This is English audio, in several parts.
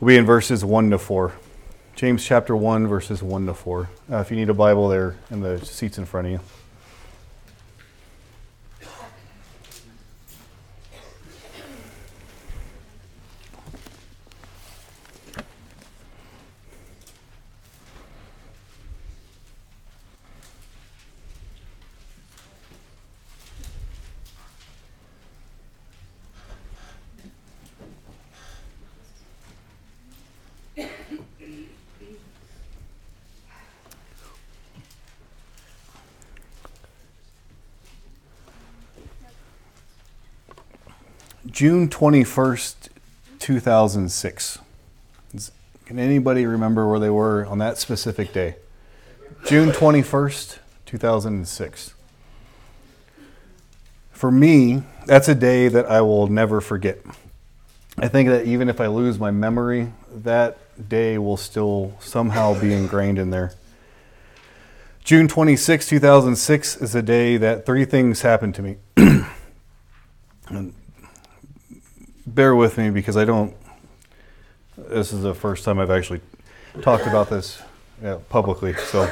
We'll be in verses 1 to 4. James chapter 1, verses 1 to 4. If you need a Bible, there in the seats in front of you. June 21st, 2006. Can anybody remember where they were on that specific day? June 21st, 2006. For me, that's a day that I will never forget. I think that even if I lose my memory, that day will still somehow be ingrained in there. June 26, 2006 is a day that three things happened to me. And bear with me because this is the first time I've actually talked about this publicly. So,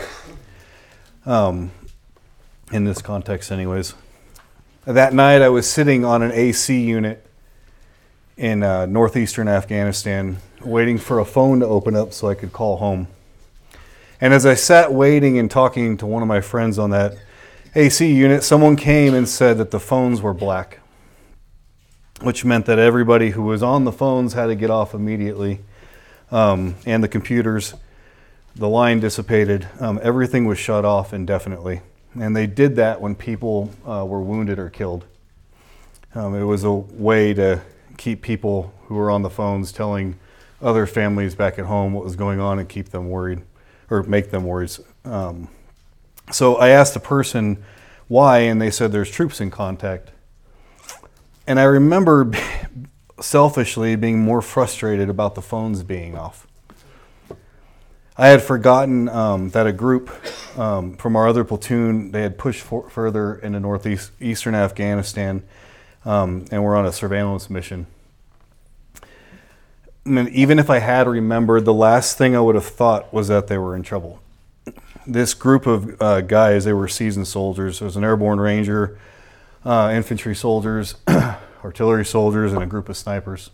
in this context anyways. That night I was sitting on an AC unit in northeastern Afghanistan, waiting for a phone to open up so I could call home. And as I sat waiting and talking to one of my friends on that AC unit, someone came and said that the phones were black, which meant that everybody who was on the phones had to get off immediately. And the computers, the line dissipated. Everything was shut off indefinitely. And they did that when people were wounded or killed. It was a way to keep people who were on the phones telling other families back at home what was going on and keep them worried, or make them worried. So I asked the person why, and they said there's troops in contact. And I remember selfishly being more frustrated about the phones being off. I had forgotten that a group from our other platoon, they had pushed further into northeastern Afghanistan, and were on a surveillance mission. I mean, even if I had remembered, the last thing I would have thought was that they were in trouble. This group of guys, they were seasoned soldiers. There was an airborne ranger, infantry soldiers, artillery soldiers, and a group of snipers.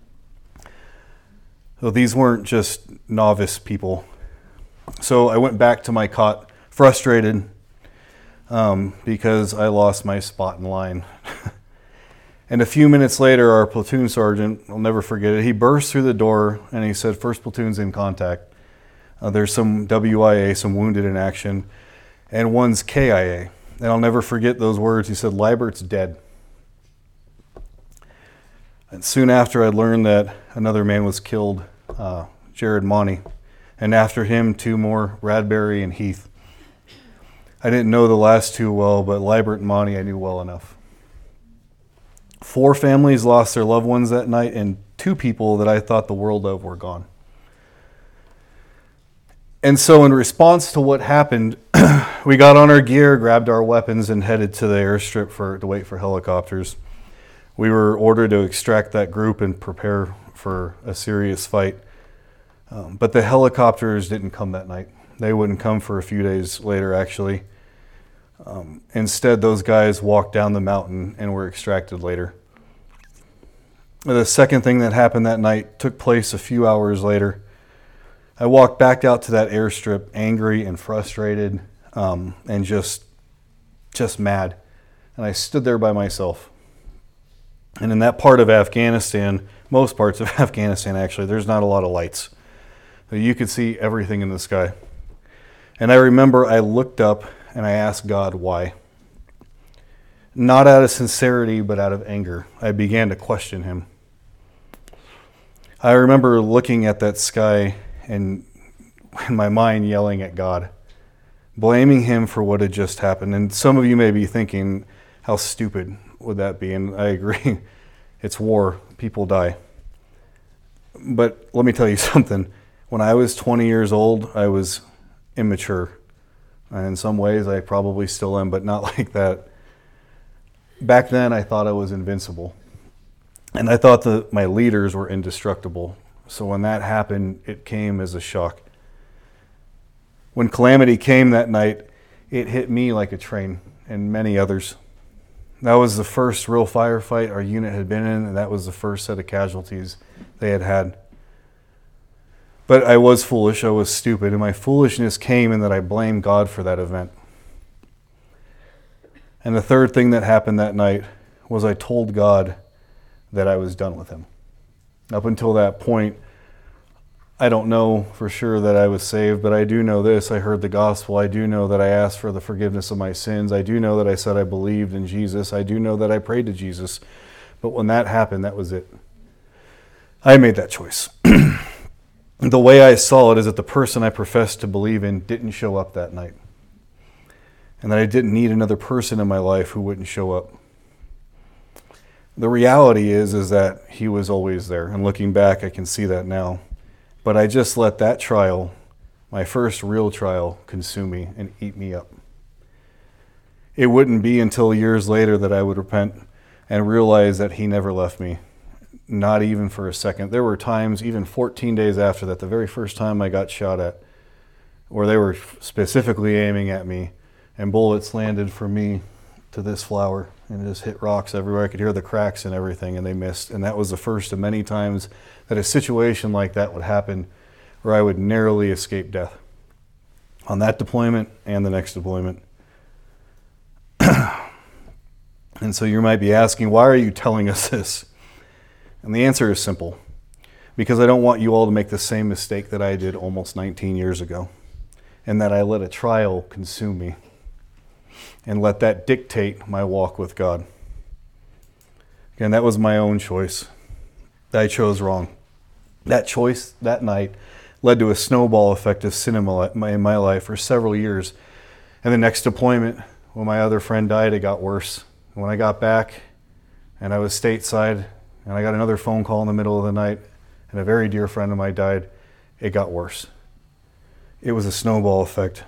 So these weren't just novice people. So I went back to my cot frustrated because I lost my spot in line. And a few minutes later, our platoon sergeant, I'll never forget it, he burst through the door and he said, "First platoon's in contact. There's some WIA, some wounded in action, and one's KIA." And I'll never forget those words. He said, "Leibert's dead." And soon after, I learned that another man was killed, Jared Monty. And after him, two more, Radbury and Heath. I didn't know the last two well, but Leibert and Monty I knew well enough. 4 families lost their loved ones that night, and 2 people that I thought the world of were gone. And so in response to what happened, we got on our gear, grabbed our weapons, and headed to the airstrip to wait for helicopters. We were ordered to extract that group and prepare for a serious fight. But the helicopters didn't come that night. They wouldn't come for a few days later, actually. Instead, those guys walked down the mountain and were extracted later. The second thing that happened that night took place a few hours later. I walked back out to that airstrip angry and frustrated and just mad. And I stood there by myself. And in that part of Afghanistan, most parts of Afghanistan actually, there's not a lot of lights. You could see everything in the sky. And I remember I looked up and I asked God why. Not out of sincerity, but out of anger. I began to question him. I remember looking at that sky and in my mind yelling at God, blaming him for what had just happened. And some of you may be thinking, how stupid would that be? And I agree. It's war. People die. But let me tell you something. When I was 20 years old, I was immature. And in some ways, I probably still am, but not like that. Back then, I thought I was invincible. And I thought that my leaders were indestructible. So when that happened, it came as a shock. When calamity came that night, it hit me like a train and many others. That was the first real firefight our unit had been in, and that was the first set of casualties they had had. But I was foolish, I was stupid, and my foolishness came in that I blamed God for that event. And the third thing that happened that night was I told God that I was done with him. Up until that point, I don't know for sure that I was saved, but I do know this. I heard the gospel. I do know that I asked for the forgiveness of my sins. I do know that I said I believed in Jesus. I do know that I prayed to Jesus. But when that happened, that was it. I made that choice. The way I saw it is that the person I professed to believe in didn't show up that night. And that I didn't need another person in my life who wouldn't show up. The reality is that he was always there. And looking back, I can see that now. But I just let that trial, my first real trial, consume me and eat me up. It wouldn't be until years later that I would repent and realize that he never left me, not even for a second. There were times, even 14 days after that, the very first time I got shot at, where they were specifically aiming at me, and bullets landed from me to this flower and just hit rocks everywhere. I could hear the cracks and everything, and they missed. And that was the first of many times that a situation like that would happen where I would narrowly escape death on that deployment and the next deployment. And so you might be asking, why are you telling us this? And the answer is simple. Because I don't want you all to make the same mistake that I did almost 19 years ago, and that I let a trial consume me and let that dictate my walk with God. Again, that was my own choice. I chose wrong. That choice that night led to a snowball effect of sin in my life for several years. And the next deployment, when my other friend died, it got worse. When I got back and I was stateside and I got another phone call in the middle of the night and a very dear friend of mine died, it got worse. It was a snowball effect.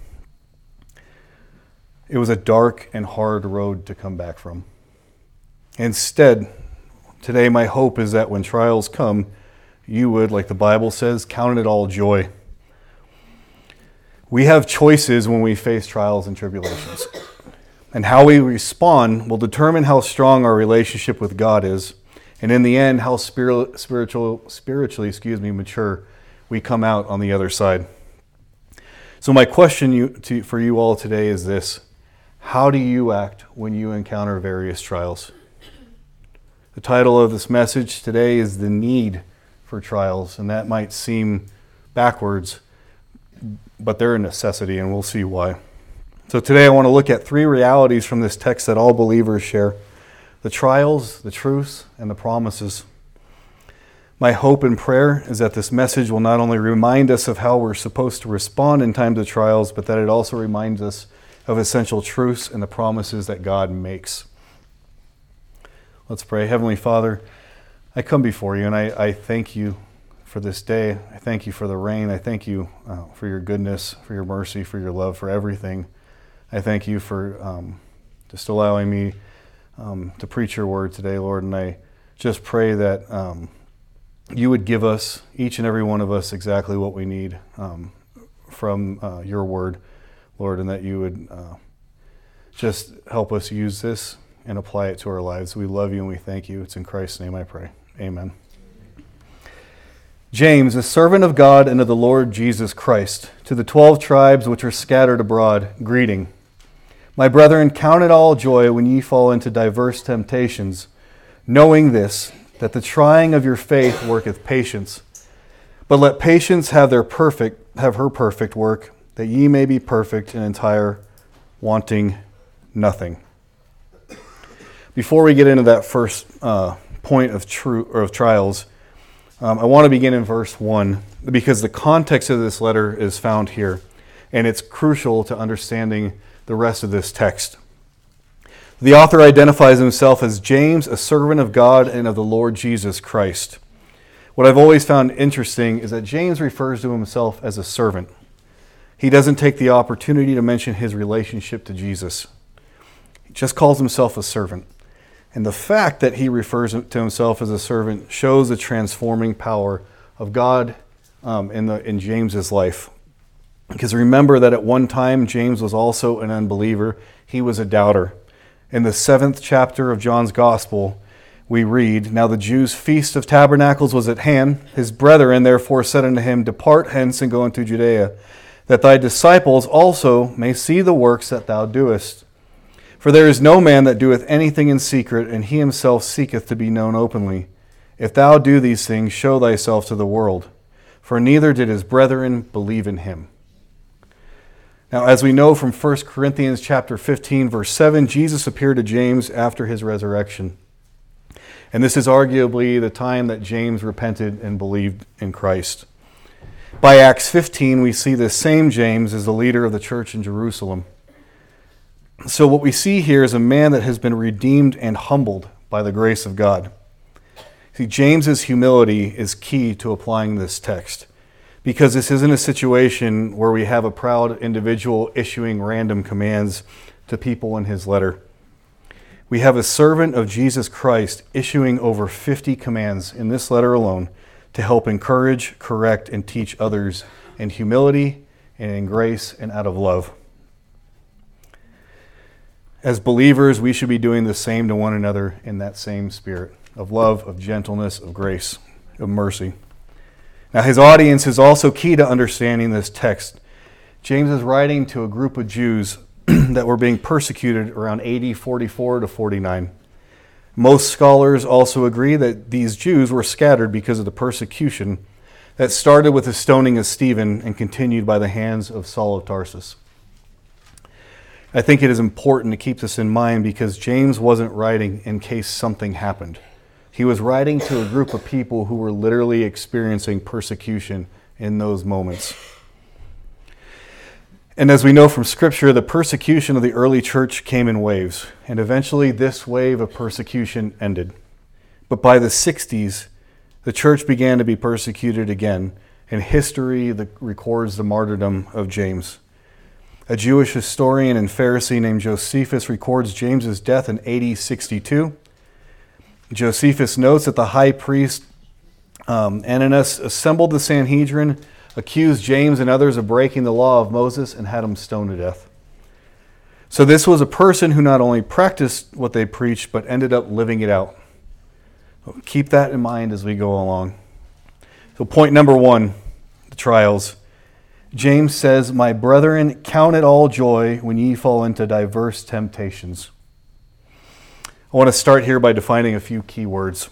It was a dark and hard road to come back from. Instead, today my hope is that when trials come, you would, like the Bible says, count it all joy. We have choices when we face trials and tribulations. And how we respond will determine how strong our relationship with God is, and in the end, how spiritually mature we come out on the other side. So my question for you all today is this: how do you act when you encounter various trials? The title of this message today is The Need for Trials, and that might seem backwards, but they're a necessity, and we'll see why. So today I want to look at three realities from this text that all believers share: the trials, the truths, and the promises. My hope and prayer is that this message will not only remind us of how we're supposed to respond in times of trials, but that it also reminds us of essential truths and the promises that God makes. Let's pray. Heavenly Father, I come before you and I thank you for this day. I thank you for the rain. I thank you for your goodness, for your mercy, for your love, for everything. I thank you for just allowing me to preach your word today, Lord, and I just pray that you would give us, each and every one of us, exactly what we need from your word, Lord, and that you would just help us use this and apply it to our lives. We love you and we thank you. It's in Christ's name I pray. Amen. James, a servant of God and of the Lord Jesus Christ, to the 12 tribes which are scattered abroad, greeting. My brethren, count it all joy when ye fall into diverse temptations, knowing this, that the trying of your faith worketh patience. But let patience have her perfect work, that ye may be perfect and entire, wanting nothing. Before we get into that first point of trials, I want to begin in verse 1, because the context of this letter is found here, and it's crucial to understanding the rest of this text. The author identifies himself as James, a servant of God and of the Lord Jesus Christ. What I've always found interesting is that James refers to himself as a servant. He doesn't take the opportunity to mention his relationship to Jesus. He just calls himself a servant. And the fact that he refers to himself as a servant shows the transforming power of God in James's life. Because remember that at one time, James was also an unbeliever. He was a doubter. In the 7th chapter of John's Gospel, we read, "Now the Jews' feast of tabernacles was at hand. His brethren therefore said unto him, Depart hence and go into Judea, that thy disciples also may see the works that thou doest. For there is no man that doeth anything in secret, and he himself seeketh to be known openly. If thou do these things, show thyself to the world. For neither did his brethren believe in him." Now, as we know from 1 Corinthians chapter 15, verse 7, Jesus appeared to James after his resurrection. And this is arguably the time that James repented and believed in Christ. By Acts 15, we see this same James as the leader of the church in Jerusalem. So what we see here is a man that has been redeemed and humbled by the grace of God. See, James's humility is key to applying this text, because this isn't a situation where we have a proud individual issuing random commands to people in his letter. We have a servant of Jesus Christ issuing over 50 commands in this letter alone to help encourage, correct, and teach others in humility and in grace and out of love. As believers, we should be doing the same to one another in that same spirit of love, of gentleness, of grace, of mercy. Now, his audience is also key to understanding this text. James is writing to a group of Jews that were being persecuted around AD 44 to 49. Most scholars also agree that these Jews were scattered because of the persecution that started with the stoning of Stephen and continued by the hands of Saul of Tarsus. I think it is important to keep this in mind because James wasn't writing in case something happened. He was writing to a group of people who were literally experiencing persecution in those moments. And as we know from Scripture, the persecution of the early church came in waves, and eventually this wave of persecution ended. But by the 60s, the church began to be persecuted again, and history records the martyrdom of James. A Jewish historian and Pharisee named Josephus records James's death in AD 62. Josephus notes that the high priest Ananus assembled the Sanhedrin, accused James and others of breaking the law of Moses, and had him stoned to death. So this was a person who not only practiced what they preached, but ended up living it out. Keep that in mind as we go along. So point number 1, the trials. James says, "My brethren, count it all joy when ye fall into diverse temptations." I want to start here by defining a few key words.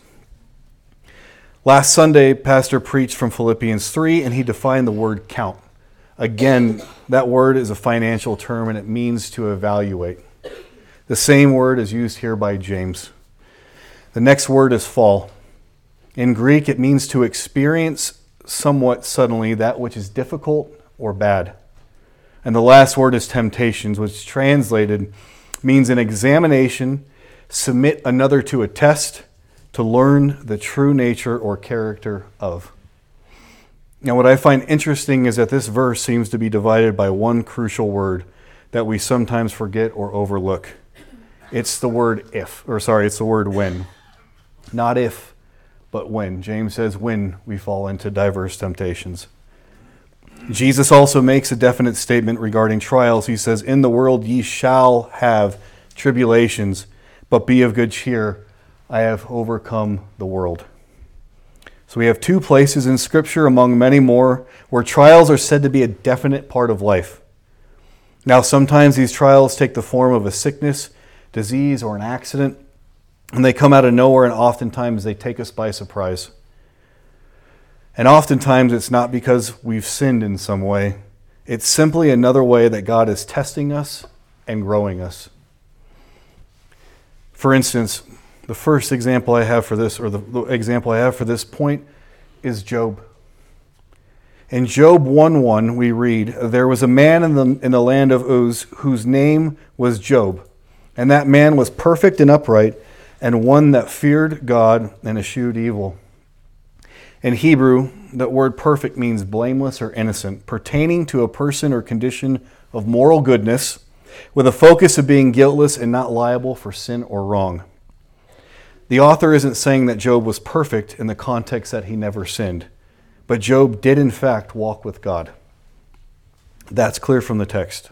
Last Sunday, Pastor preached from Philippians 3, and he defined the word count. Again, that word is a financial term, and it means to evaluate. The same word is used here by James. The next word is fall. In Greek, it means to experience somewhat suddenly that which is difficult or bad. And the last word is temptations, which translated means an examination, submit another to a test, to learn the true nature or character of. Now, what I find interesting is that this verse seems to be divided by one crucial word that we sometimes forget or overlook. It's the word it's the word when. Not if, but when. James says when we fall into diverse temptations. Jesus also makes a definite statement regarding trials. He says, "In the world ye shall have tribulations, but be of good cheer. I have overcome the world." So we have 2 places in Scripture, among many more, where trials are said to be a definite part of life. Now, sometimes these trials take the form of a sickness, disease, or an accident, and they come out of nowhere, and oftentimes they take us by surprise. And oftentimes it's not because we've sinned in some way. It's simply another way that God is testing us and growing us. For instance, the first example I have for this, or the example I have for this point, is Job. In Job 1:1, we read, "There was a man in the land of Uz whose name was Job, and that man was perfect and upright, and one that feared God and eschewed evil." In Hebrew, that word perfect means blameless or innocent, pertaining to a person or condition of moral goodness, with a focus of being guiltless and not liable for sin or wrong. The author isn't saying that Job was perfect in the context that he never sinned, But Job did in fact walk with God. That's clear from the text.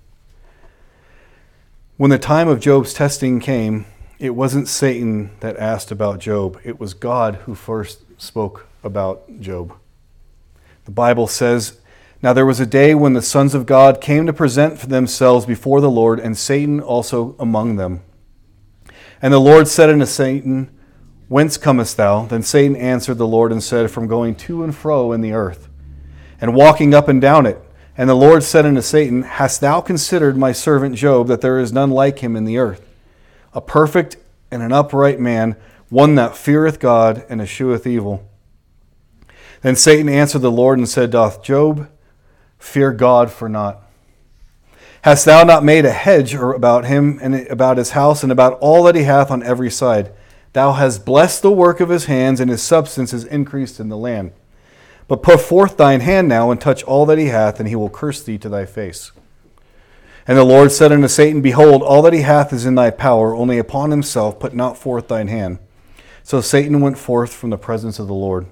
When the time of Job's testing came, it wasn't Satan that asked about Job. It was God who first spoke about Job. The Bible says, "Now there was a day when the sons of God came to present themselves before the Lord, and Satan also among them. And the Lord said unto Satan, Whence comest thou? Then Satan answered the Lord and said, From going to and fro in the earth, and walking up and down it. And the Lord said unto Satan, Hast thou considered my servant Job, that there is none like him in the earth, a perfect and an upright man, one that feareth God and escheweth evil? Then Satan answered the Lord and said, Doth Job fear God for naught? Hast thou not made a hedge about him and about his house and about all that he hath on every side? Thou hast blessed the work of his hands, and his substance is increased in the land. But put forth thine hand now, and touch all that he hath, and he will curse thee to thy face. And the Lord said unto Satan, Behold, all that he hath is in thy power, only upon himself put not forth thine hand. So Satan went forth from the presence of the Lord."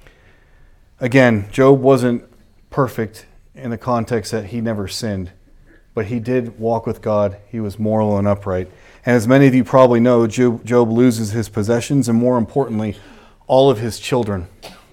Again, Job wasn't perfect in the context that he never sinned, but he did walk with God. He was moral and upright. And as many of you probably know, Job loses his possessions and, more importantly, all of his children.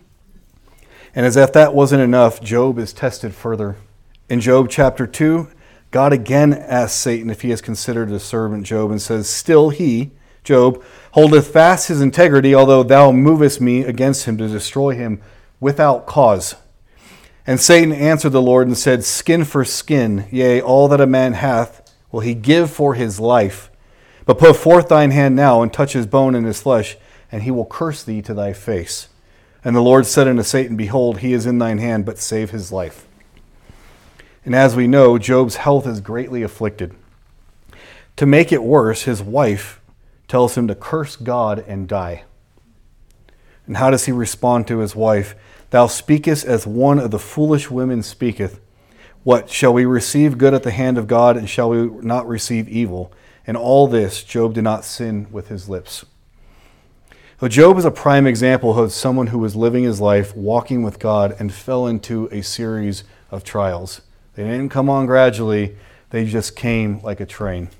And as if that wasn't enough, Job is tested further. In Job chapter 2, God again asks Satan if he has considered his servant Job, and says, Still he, Job, holdeth fast his integrity, although thou movest me against him to destroy him without cause. And Satan answered the Lord and said, Skin for skin, yea, all that a man hath will he give for his life. But put forth thine hand now, and touch his bone and his flesh, and he will curse thee to thy face. And the Lord said unto Satan, Behold, he is in thine hand, but save his life. And as we know, Job's health is greatly afflicted. To make it worse, his wife tells him to curse God and die. And how does he respond to his wife? Thou speakest as one of the foolish women speaketh. What, shall we receive good at the hand of God, and shall we not receive evil? In all this, Job did not sin with his lips. So Job is a prime example of someone who was living his life, walking with God, and fell into a series of trials. They didn't come on gradually, they just came like a train.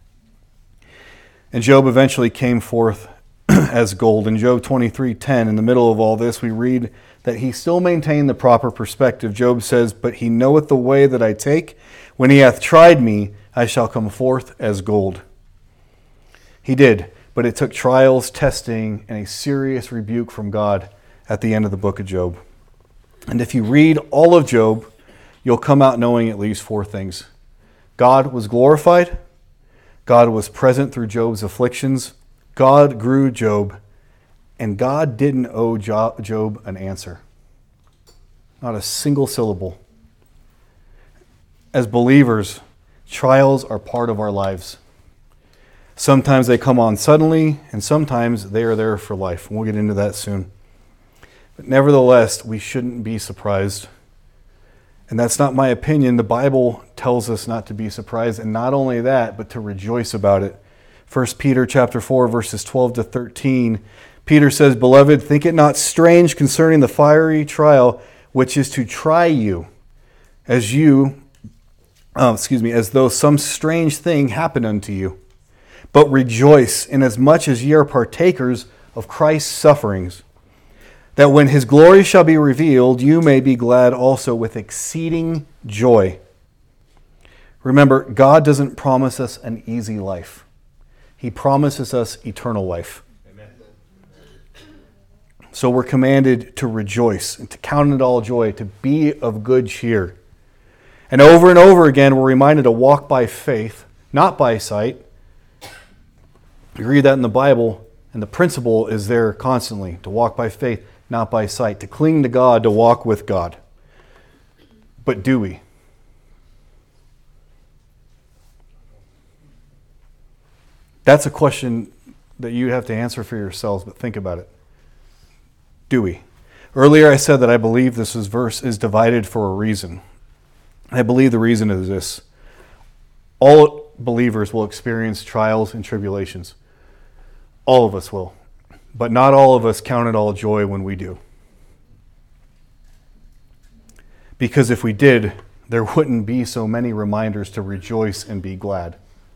And Job eventually came forth as gold. In Job 23:10, in the middle of all this, we read that he still maintained the proper perspective. Job says, But he knoweth the way that I take. When he hath tried me, I shall come forth as gold. He did, but it took trials, testing, and a serious rebuke from God at the end of the book of Job. And if you read all of Job, you'll come out knowing at least four things. God was glorified. God was present through Job's afflictions. God grew Job. And God didn't owe Job an answer. Not a single syllable. As believers, trials are part of our lives. Sometimes they come on suddenly, and sometimes they are there for life. And we'll get into that soon. But nevertheless, we shouldn't be surprised. And that's not my opinion. The Bible tells us not to be surprised, and not only that, but to rejoice about it. 1 Peter chapter 4, verses 12 to 13, Peter says, Beloved, think it not strange concerning the fiery trial, which is to try you, as though some strange thing happened unto you. But rejoice, inasmuch as ye are partakers of Christ's sufferings, that when his glory shall be revealed, you may be glad also with exceeding joy. Remember, God doesn't promise us an easy life. He promises us eternal life. Amen. So we're commanded to rejoice and to count it all joy, to be of good cheer. And over again, we're reminded to walk by faith, not by sight. You read that in the Bible, and the principle is there constantly, to walk by faith, not by sight, to cling to God, to walk with God. But do we? That's a question that you have to answer for yourselves, but think about it. Do we? Earlier I said that I believe this verse is divided for a reason. I believe the reason is this. All believers will experience trials and tribulations. All of us will. But not all of us count it all joy when we do. because if we did, there wouldn't be so many reminders to rejoice and be glad.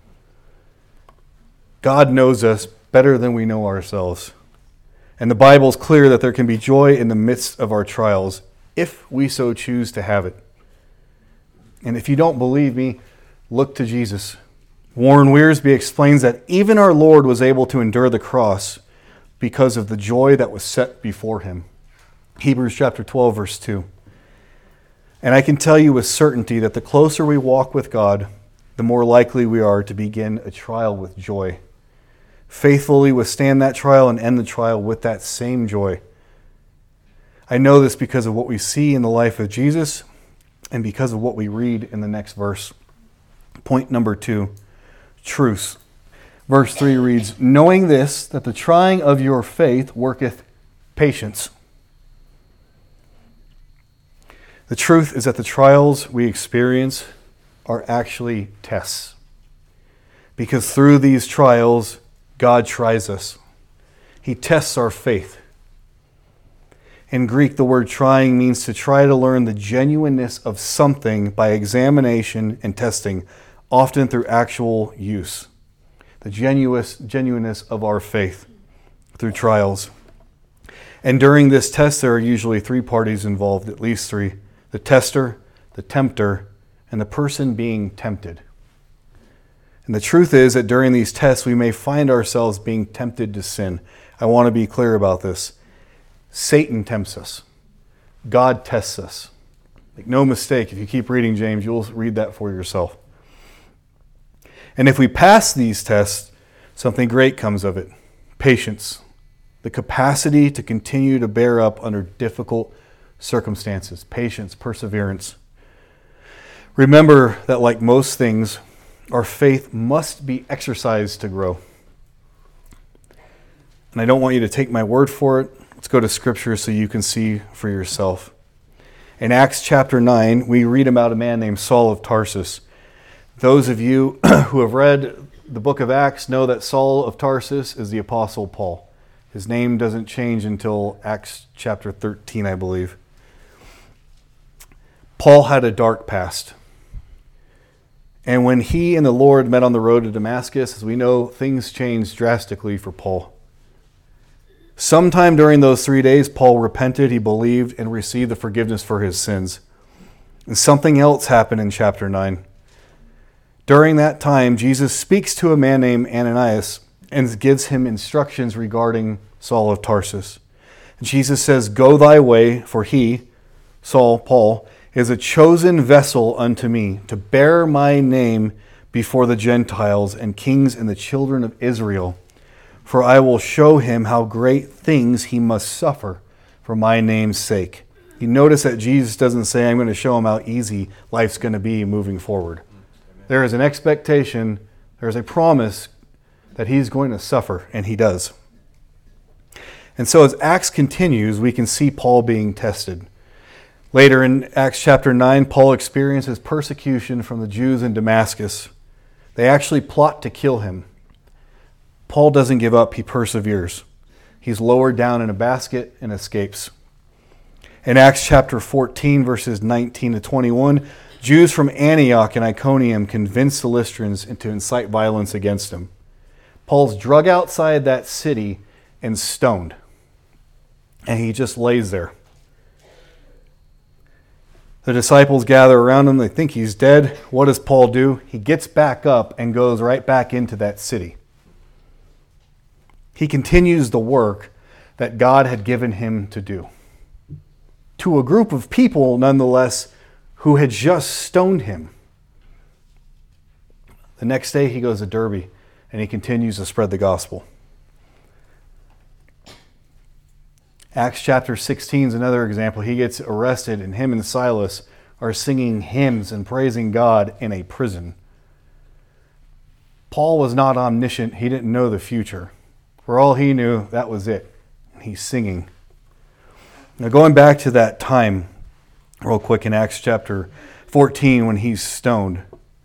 God knows us better than we know ourselves. And the Bible is clear that there can be joy in the midst of our trials if we so choose to have it. And if you don't believe me, look to Jesus. Warren Wiersbe explains that even our Lord was able to endure the cross because of the joy that was set before him. Hebrews chapter 12, verse 2. And I can tell you with certainty that the closer we walk with God, the more likely we are to begin a trial with joy. Faithfully withstand that trial and end the trial with that same joy. I know this because of what we see in the life of Jesus and because of what we read in the next verse. Point number 2, truce. Verse 3 reads, knowing this, that the trying of your faith worketh patience. The truth is that the trials we experience are actually tests. Because through these trials, God tries us. He tests our faith. In Greek, the word trying means to try to learn the genuineness of something by examination and testing, often through actual use. The genuineness of our faith through trials. And during this test, there are usually 3 parties involved, at least 3. The tester, the tempter, and the person being tempted. And the truth is that during these tests, we may find ourselves being tempted to sin. I want to be clear about this. Satan tempts us. God tests us. Make no mistake, if you keep reading James, you'll read that for yourself. And if we pass these tests, something great comes of it. Patience. The capacity to continue to bear up under difficult circumstances. Patience, perseverance. Remember that like most things, our faith must be exercised to grow. And I don't want you to take my word for it. Let's go to Scripture so you can see for yourself. In Acts chapter 9, we read about a man named Saul of Tarsus. Those of you who have read the book of Acts know that Saul of Tarsus is the Apostle Paul. His name doesn't change until Acts chapter 13, I believe. Paul had a dark past. And when he and the Lord met on the road to Damascus, as we know, things changed drastically for Paul. Sometime during those 3 days, Paul repented, he believed, and received the forgiveness for his sins. And something else happened in chapter 9. During that time, Jesus speaks to a man named Ananias and gives him instructions regarding Saul of Tarsus. Jesus says, go thy way, for he, Saul, Paul, is a chosen vessel unto me to bear my name before the Gentiles and kings and the children of Israel. For I will show him how great things he must suffer for my name's sake. You notice that Jesus doesn't say, I'm going to show him how easy life's going to be moving forward. There is an expectation, there is a promise that he's going to suffer, and he does. And so as Acts continues, we can see Paul being tested. Later in Acts chapter 9, Paul experiences persecution from the Jews in Damascus. They actually plot to kill him. Paul doesn't give up, he perseveres. He's lowered down in a basket and escapes. In Acts chapter 14, verses 19 to 21, Jews from Antioch and Iconium convinced the Lystrans to incite violence against him. Paul's drug outside that city and stoned. And he just lays there. The disciples gather around him. They think he's dead. What does Paul do? He gets back up and goes right back into that city. He continues the work that God had given him to do. To a group of people, nonetheless, who had just stoned him. The next day he goes to Derbe and he continues to spread the gospel. Acts chapter 16 is another example. He gets arrested and him and Silas are singing hymns and praising God in a prison. Paul was not omniscient. He didn't know the future. For all he knew, that was it. He's singing. Now going back to that time, real quick in Acts chapter 14 when he's stoned.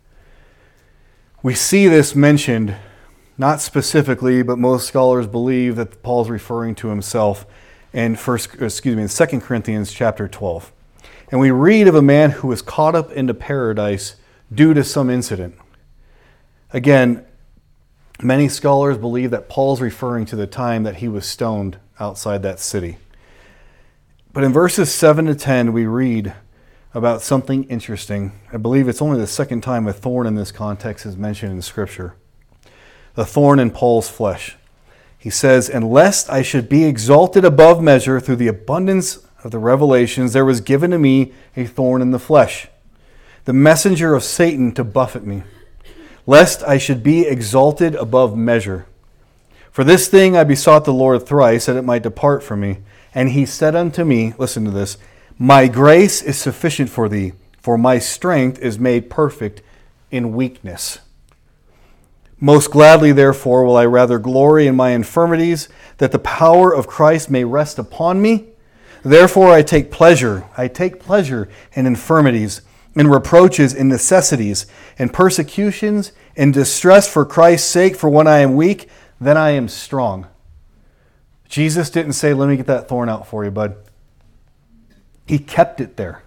We see this mentioned, not specifically, but most scholars believe that Paul's referring to himself in 2 Corinthians chapter 12. And we read of a man who was caught up into paradise due to some incident. Again, many scholars believe that Paul's referring to the time that he was stoned outside that city. But in verses 7 to 10, we read about something interesting. I believe it's only the second time a thorn in this context is mentioned in Scripture. The thorn in Paul's flesh. He says, "And lest I should be exalted above measure through the abundance of the revelations, there was given to me a thorn in the flesh, the messenger of Satan to buffet me, lest I should be exalted above measure. For this thing I besought the Lord thrice, that it might depart from me. And he said unto me," listen to this, "My grace is sufficient for thee, for my strength is made perfect in weakness. Most gladly, therefore, will I rather glory in my infirmities, that the power of Christ may rest upon me. Therefore I take pleasure in infirmities, in reproaches, in necessities, in persecutions, in distress for Christ's sake, for when I am weak, then I am strong." Jesus didn't say, "Let me get that thorn out for you, bud." He kept it there.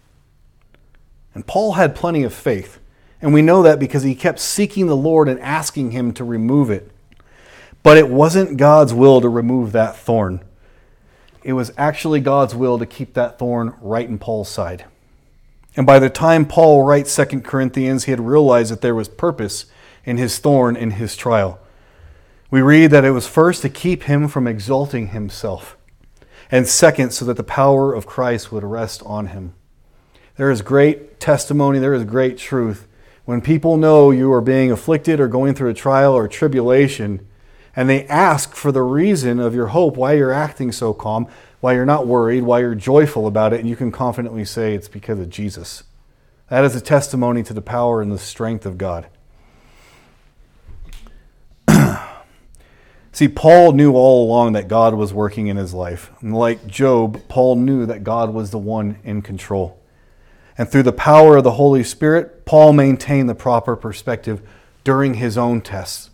And Paul had plenty of faith. And we know that because he kept seeking the Lord and asking him to remove it. But it wasn't God's will to remove that thorn. It was actually God's will to keep that thorn right in Paul's side. And by the time Paul writes 2 Corinthians, he had realized that there was purpose in his thorn, in his trial. We read that it was first to keep him from exalting himself, and second, so that the power of Christ would rest on him. There is great testimony, there is great truth. When people know you are being afflicted or going through a trial or tribulation, and they ask for the reason of your hope, why you're acting so calm, why you're not worried, why you're joyful about it, and you can confidently say it's because of Jesus. That is a testimony to the power and the strength of God. See, Paul knew all along that God was working in his life. And like Job, Paul knew that God was the one in control. And through the power of the Holy Spirit, Paul maintained the proper perspective during his own tests.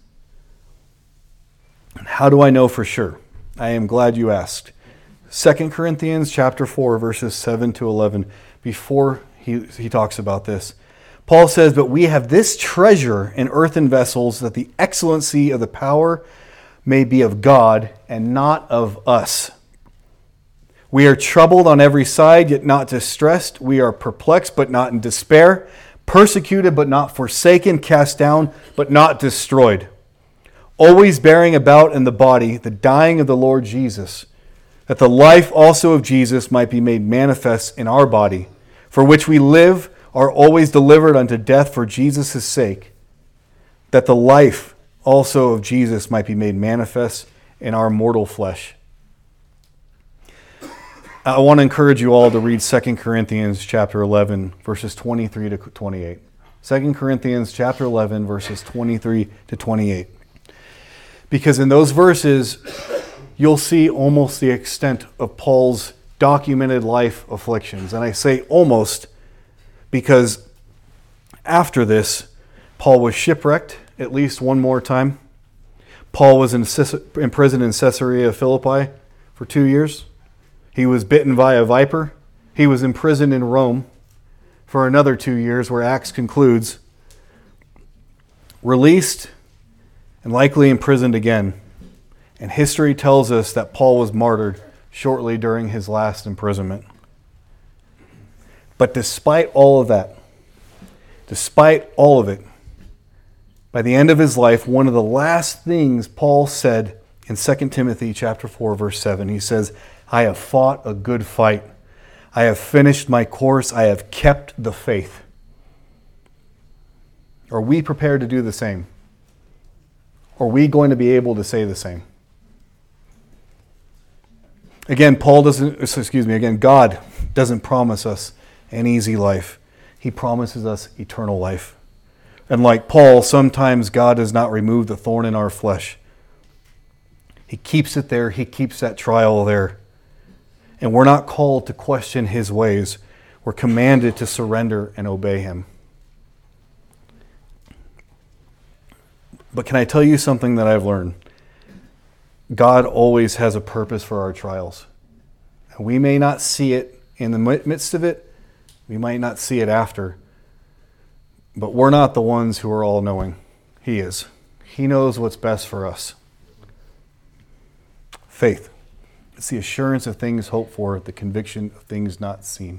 How do I know for sure? I am glad you asked. 2 Corinthians chapter 4, verses 7 to 11, before he talks about this. Paul says, "But we have this treasure in earthen vessels, that the excellency of the power may be of God and not of us. We are troubled on every side, yet not distressed. We are perplexed, but not in despair. Persecuted, but not forsaken. Cast down, but not destroyed. Always bearing about in the body the dying of the Lord Jesus, that the life also of Jesus might be made manifest in our body, for which we live, are always delivered unto death for Jesus' sake, that the life also of Jesus might be made manifest in our mortal flesh." I want to encourage you all to read 2 Corinthians chapter 11, verses 23 to 28. 2 Corinthians chapter 11, verses 23 to 28. Because in those verses, you'll see almost the extent of Paul's documented life afflictions. And I say almost because after this, Paul was shipwrecked at least one more time. Paul was in prison in Caesarea Philippi for 2 years. He was bitten by a viper. He was imprisoned in Rome for another 2 years, where Acts concludes. Released and likely imprisoned again. And history tells us that Paul was martyred shortly during his last imprisonment. But despite all of that, despite all of it, by the end of his life, one of the last things Paul said in 2 Timothy chapter 4, verse 7, he says, "I have fought a good fight. I have finished my course. I have kept the faith." Are we prepared to do the same? Are we going to be able to say the same? Again, God doesn't promise us an easy life. He promises us eternal life. And like Paul, sometimes God does not remove the thorn in our flesh. He keeps it there. He keeps that trial there. And we're not called to question his ways. We're commanded to surrender and obey him. But can I tell you something that I've learned? God always has a purpose for our trials. And we may not see it in the midst of it. We might not see it after. But we're not the ones who are all-knowing. He is. He knows what's best for us. Faith. It's the assurance of things hoped for, the conviction of things not seen.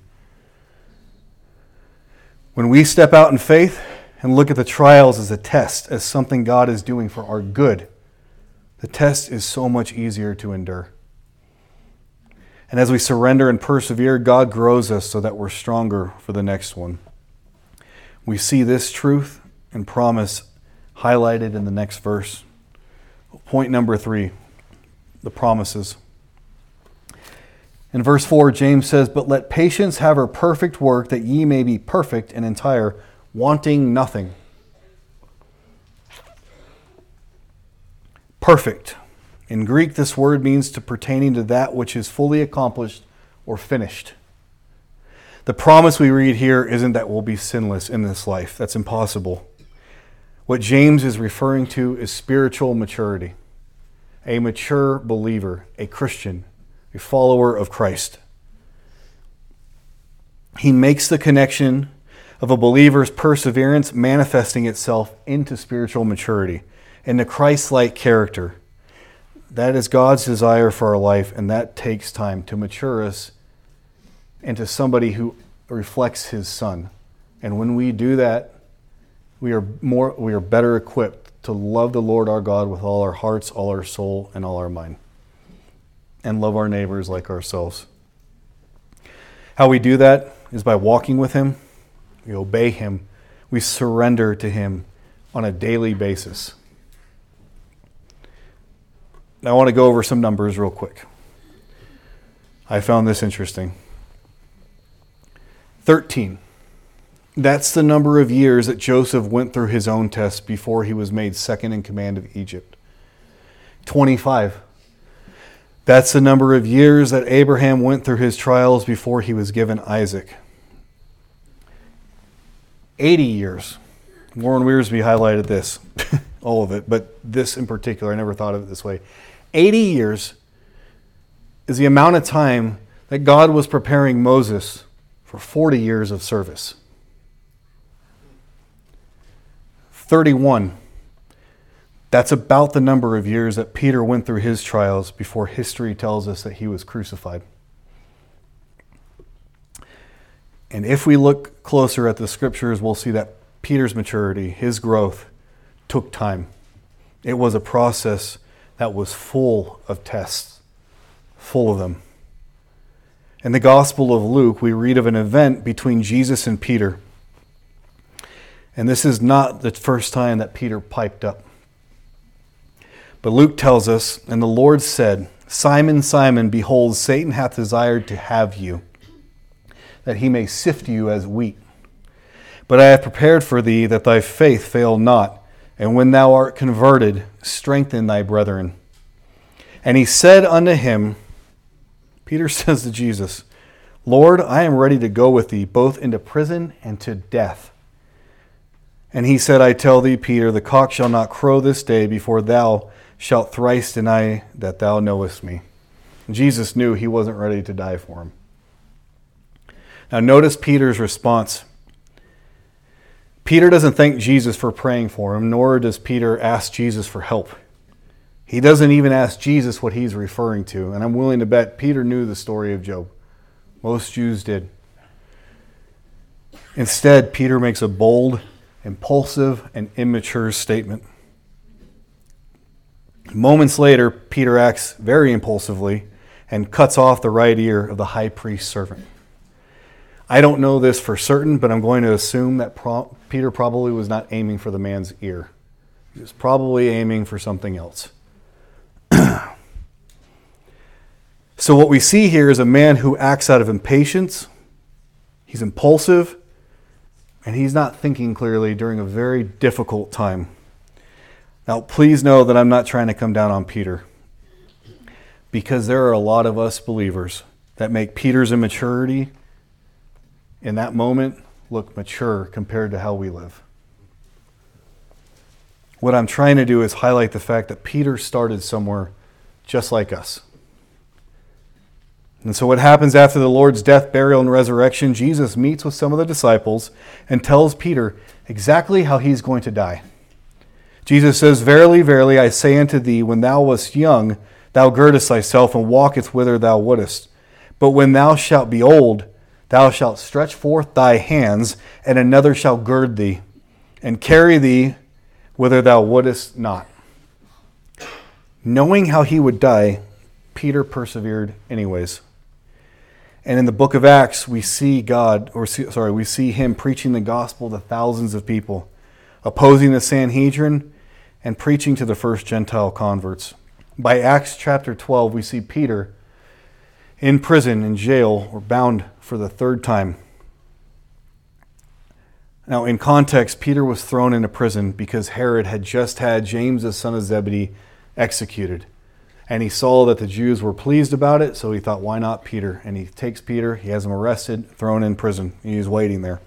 When we step out in faith and look at the trials as a test, as something God is doing for our good, the test is so much easier to endure. And as we surrender and persevere, God grows us so that we're stronger for the next one. We see this truth and promise highlighted in the next verse. Point number 3, the promises. In verse 4, James says, "But let patience have her perfect work, that ye may be perfect and entire, wanting nothing." Perfect. In Greek, this word means to pertaining to that which is fully accomplished or finished. The promise we read here isn't that we'll be sinless in this life. That's impossible. What James is referring to is spiritual maturity. A mature believer, a Christian, a follower of Christ. He makes the connection of a believer's perseverance manifesting itself into spiritual maturity, into Christ-like character. That is God's desire for our life, and that takes time to mature us into somebody who reflects His Son. And when we do that, we are better equipped to love the Lord our God with all our hearts, all our soul, and all our mind, and love our neighbors like ourselves. How we do that is by walking with Him, we obey Him, we surrender to Him on a daily basis. Now I want to go over some numbers real quick. I found this interesting. 13. That's the number of years that Joseph went through his own tests before he was made second in command of Egypt. 25. That's the number of years that Abraham went through his trials before he was given Isaac. 80 years. Warren Wiersbe highlighted this, all of it, but this in particular, I never thought of it this way. 80 years is the amount of time that God was preparing Moses for 40 years of service. 31. That's about the number of years that Peter went through his trials before history tells us that he was crucified. And if we look closer at the scriptures, we'll see that Peter's maturity, his growth, took time. It was a process that was full of tests, full of them. In the Gospel of Luke, we read of an event between Jesus and Peter. And this is not the first time that Peter piped up. But Luke tells us, "And the Lord said, Simon, Simon, behold, Satan hath desired to have you, that he may sift you as wheat. But I have prepared for thee that thy faith fail not, and when thou art converted, strengthen thy brethren." And he said unto him, Peter says to Jesus, "Lord, I am ready to go with thee, both into prison and to death." And he said, "I tell thee, Peter, the cock shall not crow this day before thou shalt thrice deny that thou knowest me." And Jesus knew he wasn't ready to die for him. Now notice Peter's response. Peter doesn't thank Jesus for praying for him, nor does Peter ask Jesus for help. He doesn't even ask Jesus what he's referring to. And I'm willing to bet Peter knew the story of Job. Most Jews did. Instead, Peter makes a bold, impulsive, and immature statement. Moments later, Peter acts very impulsively and cuts off the right ear of the high priest's servant. I don't know this for certain, but I'm going to assume that Peter probably was not aiming for the man's ear. He was probably aiming for something else. So what we see here is a man who acts out of impatience. He's impulsive, and he's not thinking clearly during a very difficult time. Now, please know that I'm not trying to come down on Peter, because there are a lot of us believers that make Peter's immaturity in that moment look mature compared to how we live. What I'm trying to do is highlight the fact that Peter started somewhere just like us. And so what happens after the Lord's death, burial, and resurrection, Jesus meets with some of the disciples and tells Peter exactly how he's going to die. Jesus says, "Verily, verily, I say unto thee, when thou wast young, thou girdest thyself and walkest whither thou wouldest. But when thou shalt be old, thou shalt stretch forth thy hands, and another shall gird thee, and carry thee whither thou wouldest not." Knowing how he would die, Peter persevered anyways. And in the book of Acts, we see him preaching the gospel to thousands of people, opposing the Sanhedrin and preaching to the first Gentile converts. By Acts chapter 12, we see Peter in prison, in jail, or bound for the third time. Now, in context, Peter was thrown into prison because Herod had just had James, the son of Zebedee, executed. And he saw that the Jews were pleased about it, so he thought, why not Peter? And he takes Peter, he has him arrested, thrown in prison. He's waiting there.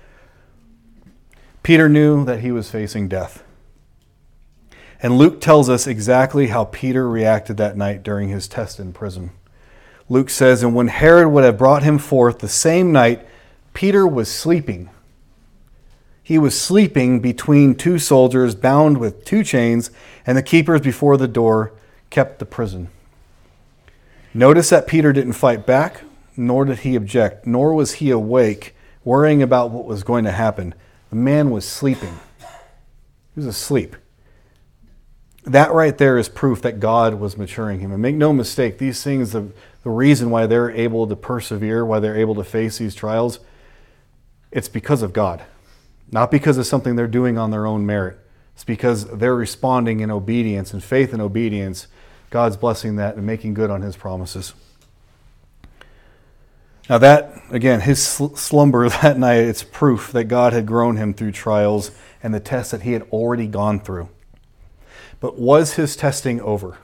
Peter knew that he was facing death. And Luke tells us exactly how Peter reacted that night during his test in prison. Luke says, "And when Herod would have brought him forth the same night, Peter was sleeping. He was sleeping between two soldiers, bound with two chains, and the keepers before the door kept the prison." Notice that Peter didn't fight back, nor did he object, nor was he awake, worrying about what was going to happen. The man was sleeping. He was asleep. That right there is proof that God was maturing him. And make no mistake, these things, the reason why they're able to persevere, why they're able to face these trials, it's because of God. Not because of something they're doing on their own merit. It's because they're responding in obedience and faith and obedience. God's blessing that and making good on his promises. Now that, again, his slumber that night, it's proof that God had grown him through trials and the tests that he had already gone through. But was his testing over?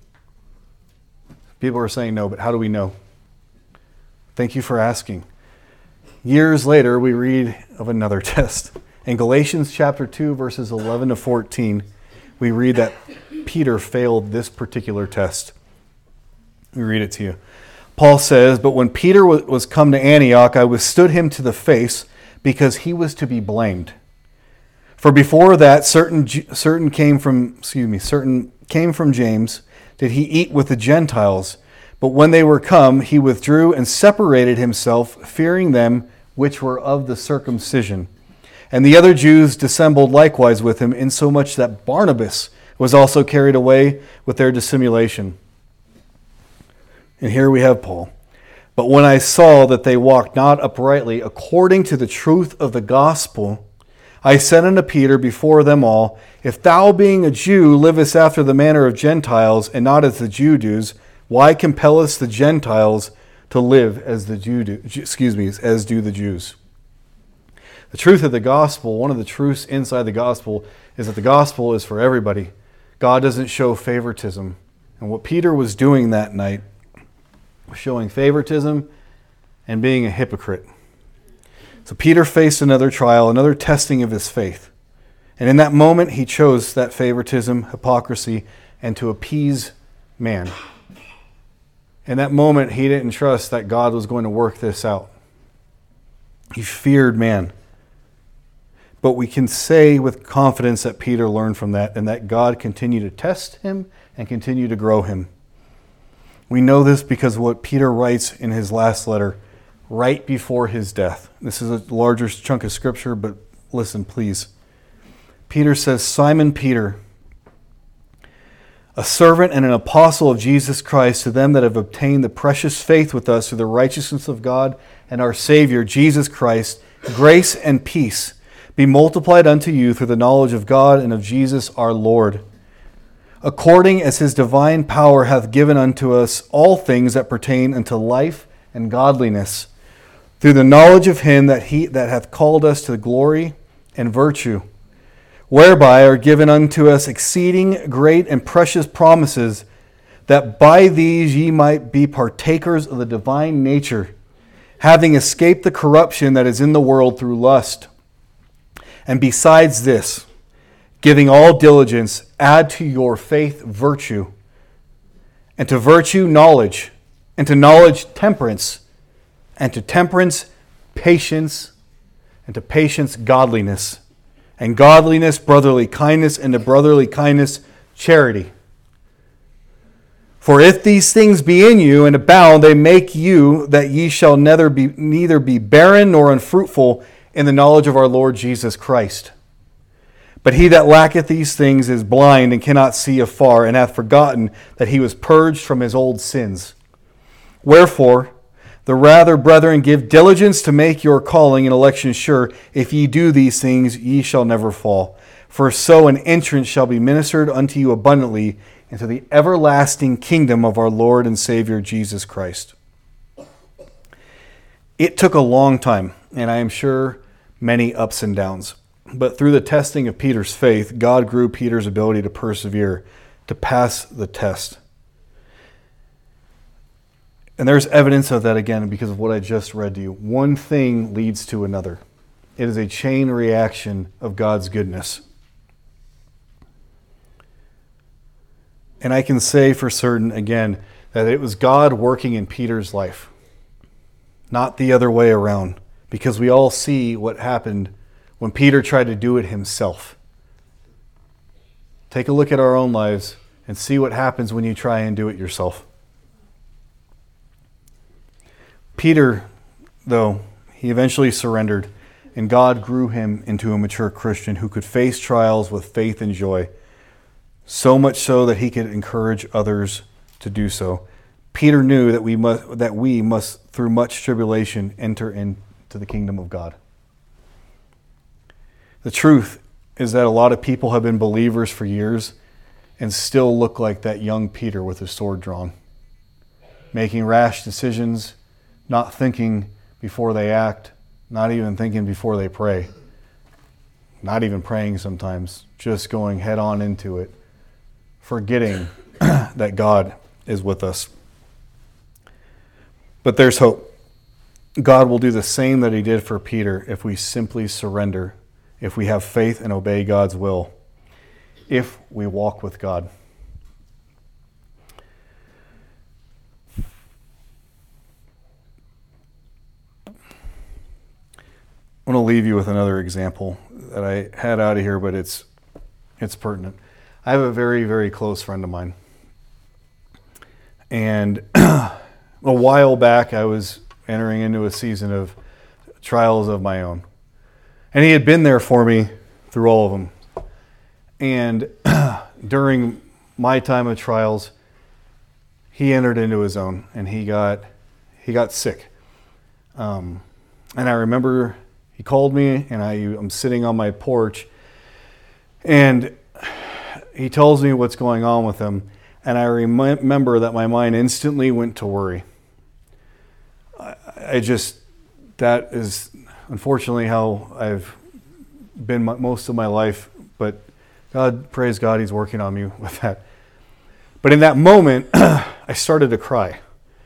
People are saying no, but how do we know? Thank you for asking. Years later, we read of another test. In Galatians chapter 2, verses 11 to 14, we read that Peter failed this particular test. Let me read it to you. Paul says, "But when Peter was come to Antioch, I withstood him to the face, because he was to be blamed. For before that, certain came from James, did he eat with the Gentiles. But when they were come, he withdrew and separated himself, fearing them which were of the circumcision. And the other Jews dissembled likewise with him, insomuch that Barnabas was also carried away with their dissimulation." And here we have Paul. "But when I saw that they walked not uprightly according to the truth of the gospel, I said unto Peter before them all, If thou being a Jew livest after the manner of Gentiles, and not as the Jew does, why compellest the Gentiles to live as the Jew do, as do the Jews?" The truth of the gospel, one of the truths inside the gospel, is that the gospel is for everybody. God doesn't show favoritism. And what Peter was doing that night was showing favoritism and being a hypocrite. So Peter faced another trial, another testing of his faith. And in that moment, he chose that favoritism, hypocrisy, and to appease man. In that moment, he didn't trust that God was going to work this out. He feared man. But we can say with confidence that Peter learned from that, and that God continued to test him and continue to grow him. We know this because of what Peter writes in his last letter, right before his death. This is a larger chunk of scripture, but listen, please. Peter says, "Simon Peter, a servant and an apostle of Jesus Christ, to them that have obtained the precious faith with us through the righteousness of God and our Savior, Jesus Christ, grace and peace be multiplied unto you through the knowledge of God and of Jesus our Lord, according as his divine power hath given unto us all things that pertain unto life and godliness, through the knowledge of him that hath called us to glory and virtue, whereby are given unto us exceeding great and precious promises, that by these ye might be partakers of the divine nature, having escaped the corruption that is in the world through lust. And besides this, giving all diligence, add to your faith virtue, and to virtue knowledge, and to knowledge temperance, and to temperance patience, and to patience godliness, and godliness brotherly kindness, and to brotherly kindness charity. For if these things be in you and abound, they make you that ye shall neither be barren nor unfruitful in the knowledge of our Lord Jesus Christ. But he that lacketh these things is blind and cannot see afar, and hath forgotten that he was purged from his old sins. Wherefore, the rather, brethren, give diligence to make your calling and election sure. If ye do these things, ye shall never fall. For so an entrance shall be ministered unto you abundantly into the everlasting kingdom of our Lord and Savior Jesus Christ. It took a long time, and I am sure many ups and downs. But through the testing of Peter's faith, God grew Peter's ability to persevere, to pass the test. And there's evidence of that again because of what I just read to you. One thing leads to another. It is a chain reaction of God's goodness. And I can say for certain, again, that it was God working in Peter's life, not the other way around, because we all see what happened when Peter tried to do it himself. Take a look at our own lives and see what happens when you try and do it yourself. Peter, though, he eventually surrendered, and God grew him into a mature Christian who could face trials with faith and joy. So much so that he could encourage others to do so. Peter knew that we must, through much tribulation, enter into the kingdom of God. The truth is that a lot of people have been believers for years and still look like that young Peter with his sword drawn, making rash decisions, not thinking before they act, not even thinking before they pray, not even praying sometimes, just going head on into it, forgetting that God is with us. But there's hope. God will do the same that he did for Peter if we simply surrender, if we have faith and obey God's will, if we walk with God. I want to leave you with another example that I had out of here, but it's pertinent. I have a very, very close friend of mine. And a while back, I was entering into a season of trials of my own. And he had been there for me through all of them. And during my time of trials, he entered into his own, and he got sick. And I remember he called me, and I'm sitting on my porch, and he tells me what's going on with him, and I remember that my mind instantly went to worry. That is unfortunately how I've been most of my life, but praise God, he's working on me with that. But in that moment, I started to cry.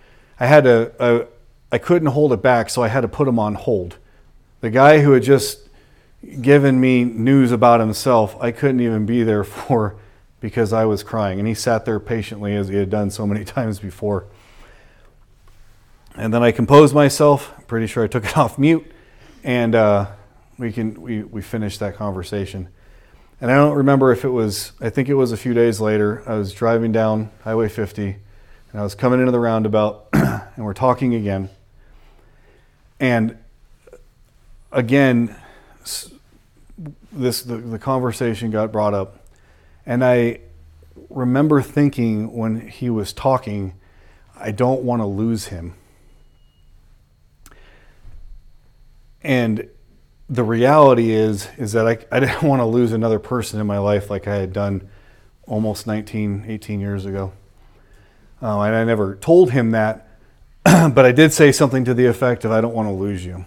I couldn't hold it back, so I had to put him on hold. The guy who had just given me news about himself, I couldn't even be there for because I was crying. And he sat there patiently as he had done so many times before. And then I composed myself. I'm pretty sure I took it off mute. And we finished that conversation. And I don't remember if I think it was a few days later. I was driving down Highway 50, and I was coming into the roundabout, and we're talking again. And again, the conversation got brought up, and I remember thinking when he was talking, I don't want to lose him. And the reality is that I didn't want to lose another person in my life like I had done almost 18 years ago. And I never told him that, but I did say something to the effect of, I don't want to lose you.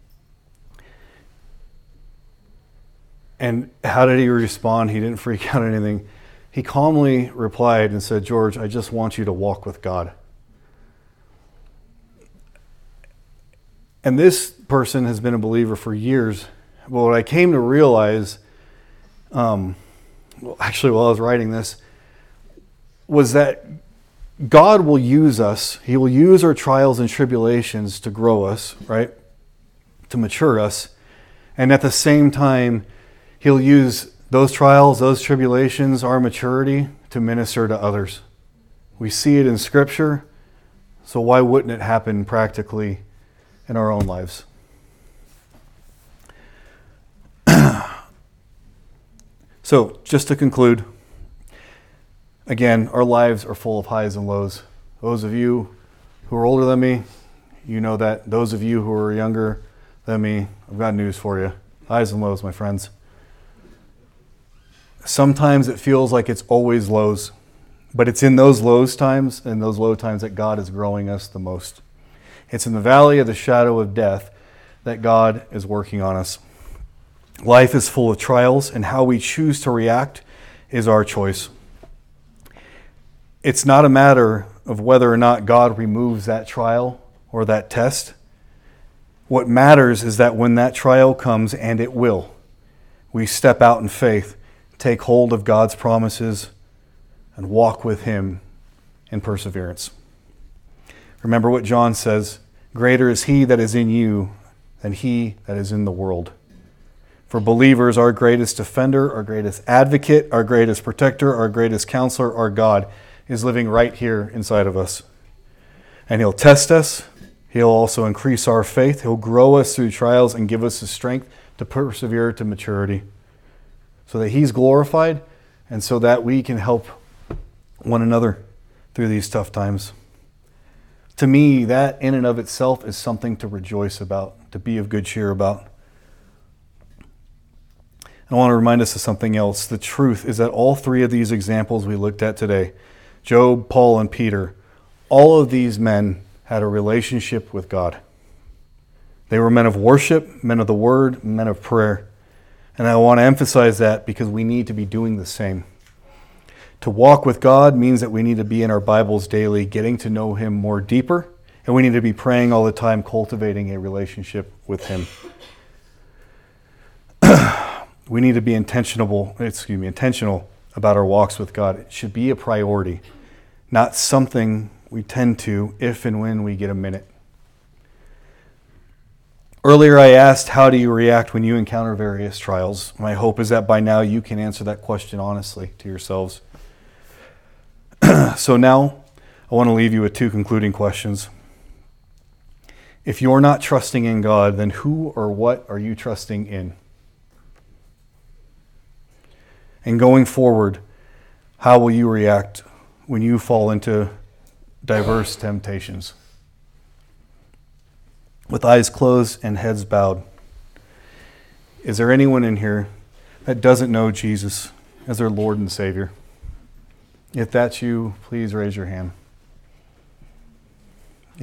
And how did he respond? He didn't freak out or anything. He calmly replied and said, George, I just want you to walk with God. And this person has been a believer for years. But what I came to realize, actually while I was writing this, was that God will use us. He will use our trials and tribulations to grow us, right? To mature us. And at the same time, He'll use those trials, those tribulations, our maturity to minister to others. We see it in Scripture, so why wouldn't it happen practically in our own lives? So, just to conclude, again, our lives are full of highs and lows. Those of you who are older than me, you know that. Those of you who are younger than me, I've got news for you. Highs and lows, my friends. Sometimes it feels like it's always lows, but it's in those lows times and those low times that God is growing us the most. It's in the valley of the shadow of death that God is working on us. Life is full of trials, and how we choose to react is our choice. It's not a matter of whether or not God removes that trial or that test. What matters is that when that trial comes, and it will, we step out in faith, take hold of God's promises, and walk with Him in perseverance. Remember what John says, "Greater is He that is in you than he that is in the world." For believers, our greatest defender, our greatest advocate, our greatest protector, our greatest counselor, our God, is living right here inside of us. And He'll test us. He'll also increase our faith. He'll grow us through trials and give us the strength to persevere to maturity, so that He's glorified and so that we can help one another through these tough times. To me, that in and of itself is something to rejoice about, to be of good cheer about. I want to remind us of something else. The truth is that all three of these examples we looked at today, Job, Paul, and Peter, all of these men had a relationship with God. They were men of worship, men of the word, men of prayer. And I want to emphasize that because we need to be doing the same. To walk with God means that we need to be in our Bibles daily, getting to know Him more deeper, and we need to be praying all the time, cultivating a relationship with Him. We need to be intentional about our walks with God. It should be a priority, not something we tend to if and when we get a minute. Earlier I asked, how do you react when you encounter various trials? My hope is that by now you can answer that question honestly to yourselves. So now I want to leave you with two concluding questions. If you're not trusting in God, then who or what are you trusting in? And going forward, how will you react when you fall into diverse temptations? With eyes closed and heads bowed, is there anyone in here that doesn't know Jesus as their Lord and Savior? If that's you, please raise your hand.